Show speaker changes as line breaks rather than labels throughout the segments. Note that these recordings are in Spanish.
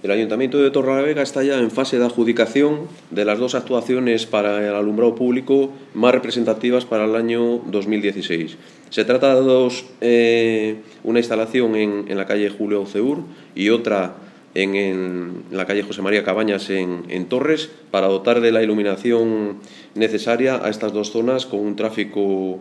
El Ayuntamiento de Torrelavega está ya en fase de adjudicación de las dos actuaciones para el alumbrado público más representativas para el año 2016. Se trata de una instalación en la calle Julio Auceur y otra en la calle José María Cabañas en Torres, para dotar de la iluminación necesaria a estas dos zonas con un tráfico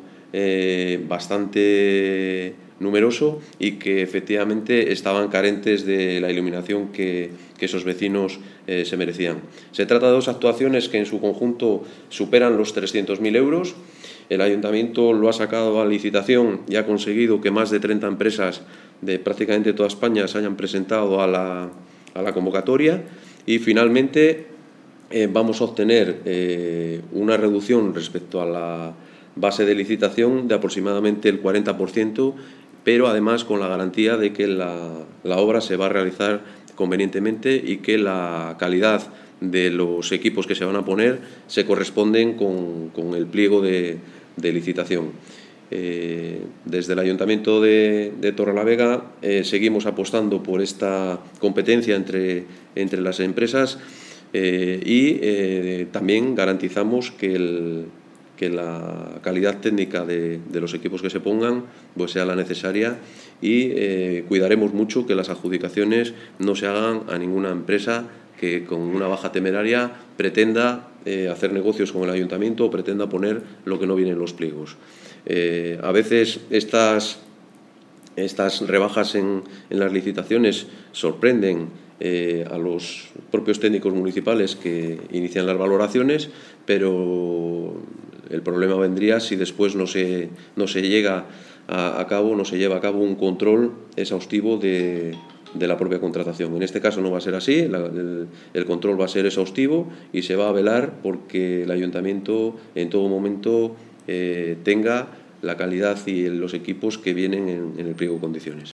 bastante numeroso y que efectivamente estaban carentes de la iluminación que esos vecinos se merecían. Se trata de dos actuaciones que en su conjunto superan los 300.000 euros. El Ayuntamiento lo ha sacado a licitación y ha conseguido que más de 30 empresas de prácticamente toda España se hayan presentado a la convocatoria, y finalmente vamos a obtener una reducción respecto a la base de licitación de aproximadamente el 40%, pero además con la garantía de que la obra se va a realizar convenientemente y que la calidad de los equipos que se van a poner se corresponden con el pliego de licitación. Desde el Ayuntamiento de Torrelavega seguimos apostando por esta competencia entre las empresas y también garantizamos que la calidad técnica de los equipos que se pongan pues sea la necesaria, y cuidaremos mucho que las adjudicaciones no se hagan a ninguna empresa que con una baja temeraria pretenda hacer negocios con el Ayuntamiento o pretenda poner lo que no viene en los pliegos. A veces estas rebajas en las licitaciones sorprenden a los propios técnicos municipales que inician las valoraciones, pero el problema vendría si después no se lleva a cabo un control exhaustivo de la propia contratación. En este caso no va a ser así, el control va a ser exhaustivo y se va a velar porque el Ayuntamiento en todo momento tenga la calidad y los equipos que vienen en el pliego de condiciones.